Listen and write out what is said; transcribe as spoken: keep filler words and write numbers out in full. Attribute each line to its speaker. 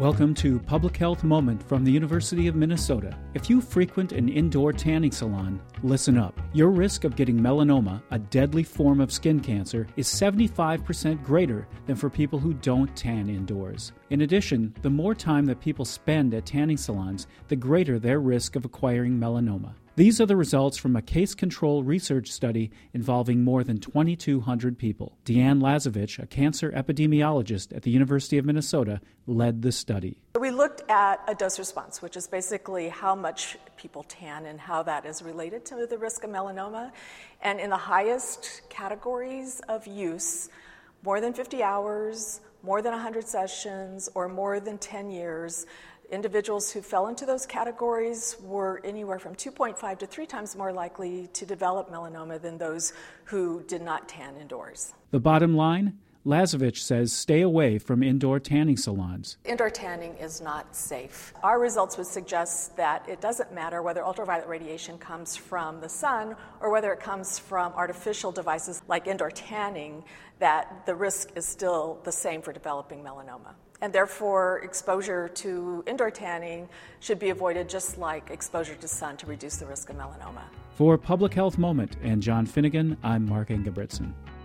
Speaker 1: Welcome to Public Health Moment from the University of Minnesota. If you frequent an indoor tanning salon, listen up. Your risk of getting melanoma, a deadly form of skin cancer, is seventy-five percent greater than for people who don't tan indoors. In addition, the more time that people spend at tanning salons, the greater their risk of acquiring melanoma. These are the results from a case-control research study involving more than twenty-two hundred people. Deanne Lazovich, a cancer epidemiologist at the University of Minnesota, led the study.
Speaker 2: We looked at a dose response, which is basically how much people tan and how that is related to the risk of melanoma. And in the highest categories of use, more than fifty hours, more than one hundred sessions, or more than ten years, individuals who fell into those categories were anywhere from two point five to three times more likely to develop melanoma than those who did not tan indoors.
Speaker 1: The bottom line? Lazovich says stay away from indoor tanning salons.
Speaker 2: Indoor tanning is not safe. Our results would suggest that it doesn't matter whether ultraviolet radiation comes from the sun or whether it comes from artificial devices like indoor tanning, that the risk is still the same for developing melanoma. And therefore, exposure to indoor tanning should be avoided just like exposure to sun to reduce the risk of melanoma.
Speaker 1: For Public Health Moment and John Finnegan, I'm Mark Engebretson.